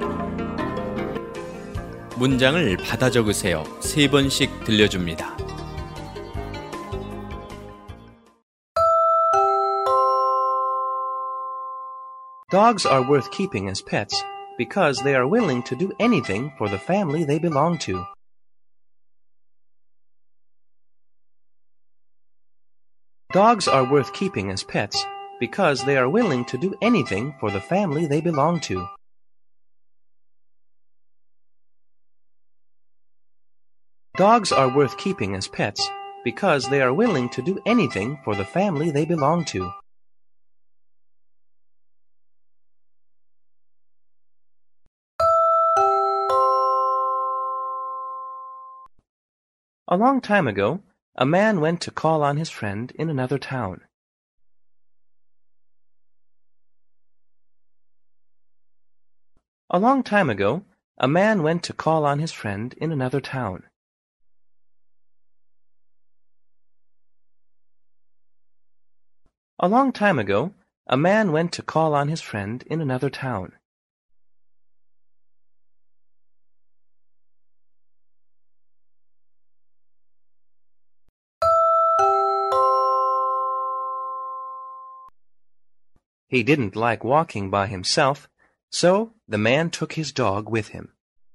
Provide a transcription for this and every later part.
문장을 받아 적으세요. 3번씩 들려줍니다. Dogs are worth keeping as pets because they are willing to do anything for the family they belong to. Dogs are worth keeping as pets because they are willing to do anything for the family they belong to. Dogs are worth keeping as pets because they are willing to do anything for the family they belong to. A long time ago, a man went to call on his friend in another town. A long time ago, a man went to call on his friend in another town. A long time ago, a man went to call on his friend in another town. He didn't like walking by himself, so the man took his dog with him.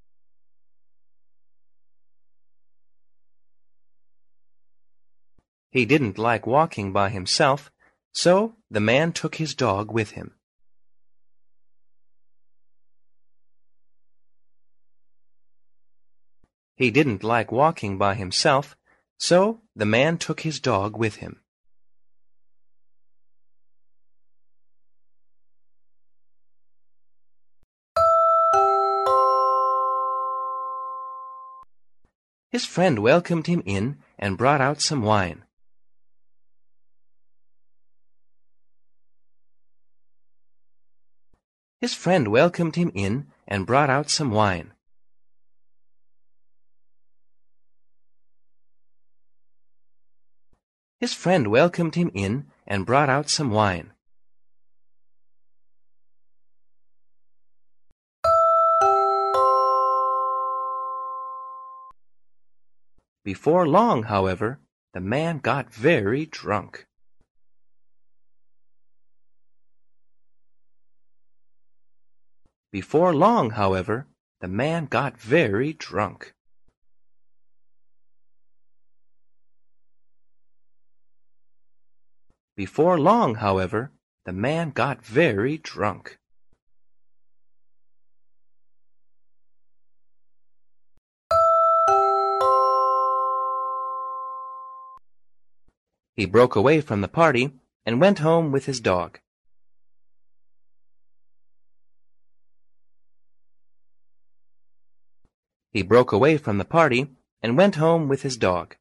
He didn't like walking by himself, so the man took his dog with him. He didn't like walking by himself, so the man took his dog with him. His friend welcomed him in and brought out some wine. His friend welcomed him in and brought out some wine. His friend welcomed him in and brought out some wine. Before long, however, the man got very drunk. Before long, however, the man got very drunk. Before long, however, the man got very drunk. He broke away from the party and went home with his dog. He broke away from the party and went home with his dog.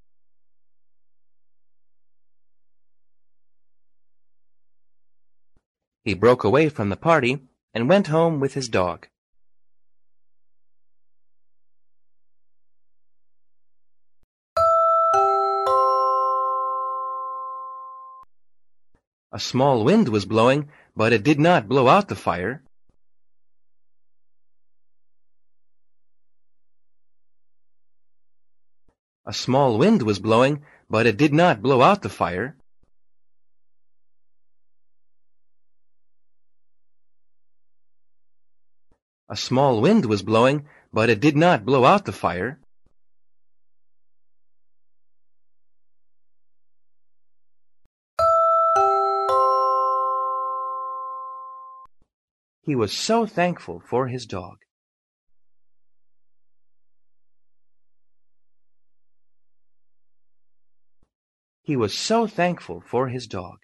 He broke away from the party and went home with his dog. A small wind was blowing, but it did not blow out the fire. A small wind was blowing, but it did not blow out the fire. A small wind was blowing, but it did not blow out the fire. He was so thankful for his dog. He was so thankful for his dog.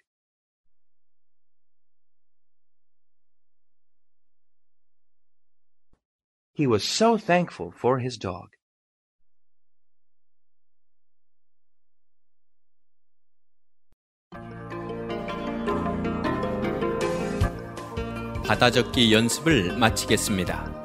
He was so thankful for his dog. 받아적기 연습을 마치겠습니다.